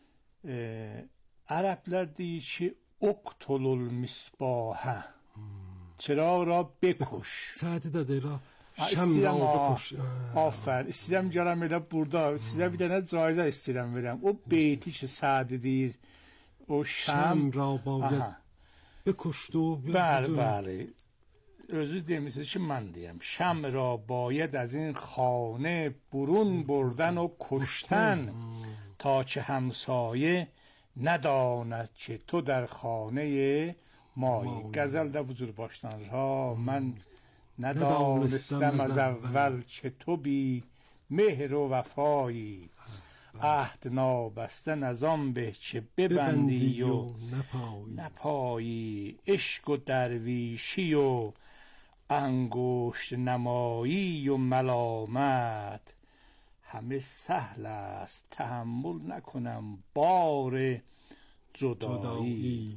ərəblər deyir ki, uqtulul misbahə. Çırağı ra bekuş. Sədi də deyir, İstəyirəm, afər, istəyirəm gələm elə burada, sizə bir dənə caizə istəyirəm verəm. O beyti ki, Sədi deyir, o şəm ra bayə bekuşdu. Bəli. Özü demişsiniz ki, mən deyəm. Şəm ra باید از این خانه برون بردن و کشتن تا که همسایه نداند که تو در خانه مایی. غزل ده بزرگ başlanır. Ha, mən ندانستم از اول که تو بی مهر و وفایی. عهد نابستن از آن به که ببندی و نپایی. عشق و درویشی و انگشت نمایی و ملامت همه سهل است، تحمل نکنم بار جدایی.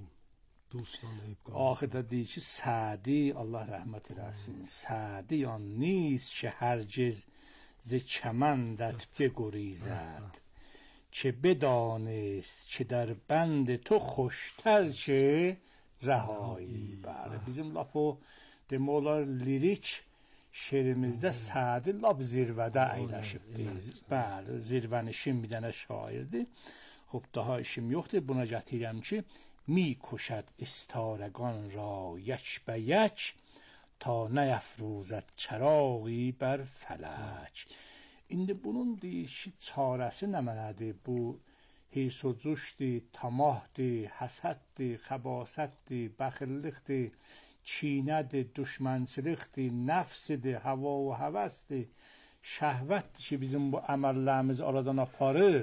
آخر دیگه سعدی الله رحمت رسید، سعدی آن نیست که هرگز ز کمندت بگریزد، چه بدانست که در بند تو خوشتر چه رهایی. بله bizim lap o demək olar lirik şeirimizdə Sədi lap zirvədə əyləşibdir. Bəli, zirvənişin bir dənə şairdir. Xub daha işim yoxdur, buna gətirəm ki, می کشد استارگان را یک به یک تا نیفروزد چراغی بر فلک. İndi bunun deyişi çarəsi nə mənədir? Bu hirsocuşdur, tamahdır, həsəddir, xəbasətdir, bəxillikdir, çiynədir, düşmənçilikdir, nəfsidir, hava və həvəsdir, şəhvətdir ki, bizim bu əməllərimiz aradan aparır.